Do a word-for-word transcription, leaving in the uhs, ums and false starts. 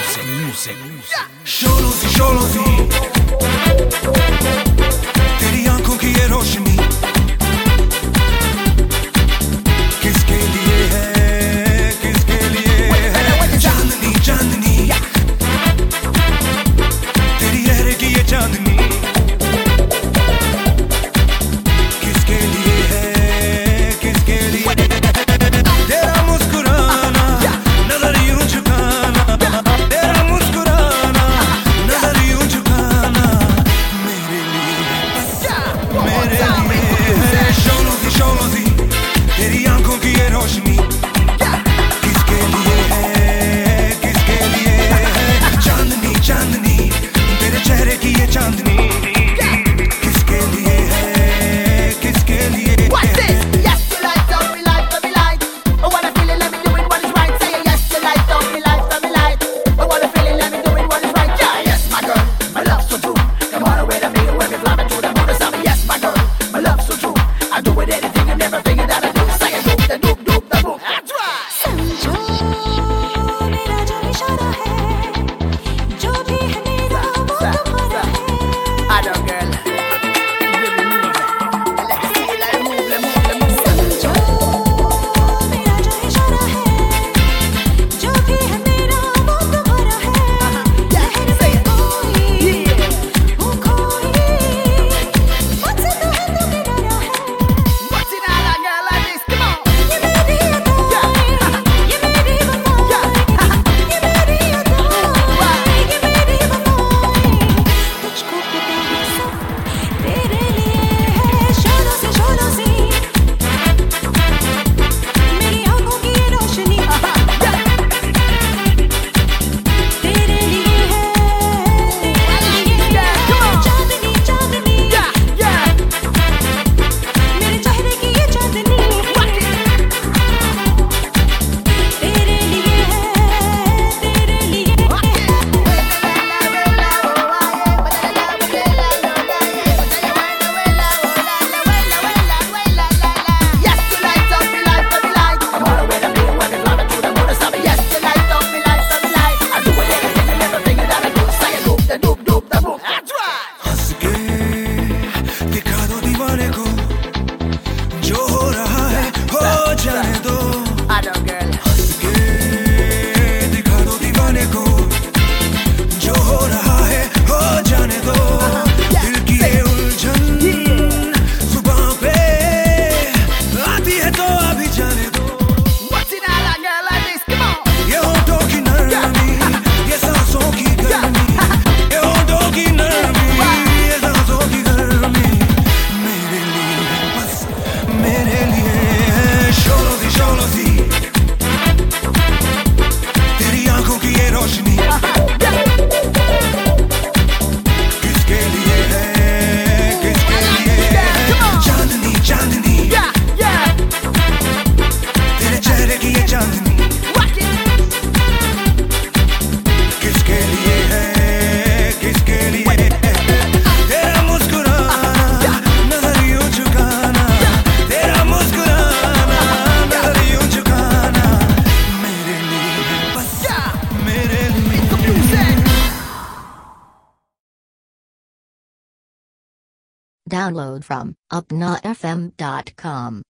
music, music, music. शोलों सी शोलों सी तेरी आंखों की ये रोशनी किसके लिए है, किसके लिए है? चांदनी चांदनी तेरी लहर की ये चांदनी किसके लिए है, किसके लिए? तेरा मुस्कुराना नजर यूं झुकाना, तेरा मुस्कुराना नजर यूं झुकाना मेरे लिए, मेरे लिए। शोलों सी शोलों सी तेरी आंखों की ये रोशनी किसके लिए है, किसके लिए है? चांदनी चांदनी तेरे चेहरे की ये चांदनी किसके लिए है, किसके लिए? What's this? Yes to light up, me light, me light. I wanna feel it, let me do it, what is right. Say yes to light up, me light, me light. I wanna feel it, let me do it, what is right. Yeah, yes, my girl, my love so true. Come on away to me, when we fly me to the moon or something. Yes, my girl, my love so true. I do it anything and everything that I do. Say it, doop, the doop, doop, the boom. That's right. समझो मेरा जो इशारा है, जो भी है मेरा वो तुम्हारा है। I know, girl. Give me music. Let me see it, let me move, let me move, let me move. समझो मेरा जो इशारा है, जो भी है मेरा वो तुम्हारा है। लहर में कोई हूँ खोई, मुझसे तो है तो किनारा है। What's it all, girl, like this? Come on. ये मेरी अदाएं, ये मेरी वफाएं, ये मेरी अदाएं, ये मेरी वफाएं। तुझको पता है सब तेरे लिए है। शोलों से शोलों से मेरी आंखों की ये रोशनी तेरे लिए है, तेरे लिए है। चांदनी चांदनी Yeah, yeah. मेरे चेहरे की ये चांदनी तेरे लिए है, तेरे लिए है। Yes to light up, me light, me light. Come on away to me, when we fly me to the moon or something. Yes to light up, me light, me light. I do it anything and everything that I do. Say it, doop, the doop, doop, the boom. That's right. हंस के दिखा दो दीवाने को जो हो रहा है हो जाने दो। I know, girl. हंस के दिखा दो दीवाने को जो हो रहा है हो जाने दो। दिल की ये उलझन जुबां पे आती है तो अभी जाने दो। What's it all, girl, like this? Come on. ये होठों की नरमी, ये सांसों की गर्मी, ये होठों की नरमी, ये सांसों की गर्मी मेरे लिए, बस मेरे लिए है। शोलों सी शोलों सी तेरी आंखों की ये रोशनी किसके लिए है, किसके लिए है? चांदनी चांदनी Yeah, yeah. तेरे चेहरे की ये चांदनी Rock it. किसके लिए है, किसके लिए है? तेरा मुस्कुराना नजर यूं झुकाना, तेरा मुस्कुराना नजर यूं झुकाना मेरे लिए, बस Yeah. मेरे लिए। Music. Download from upna f m dot com.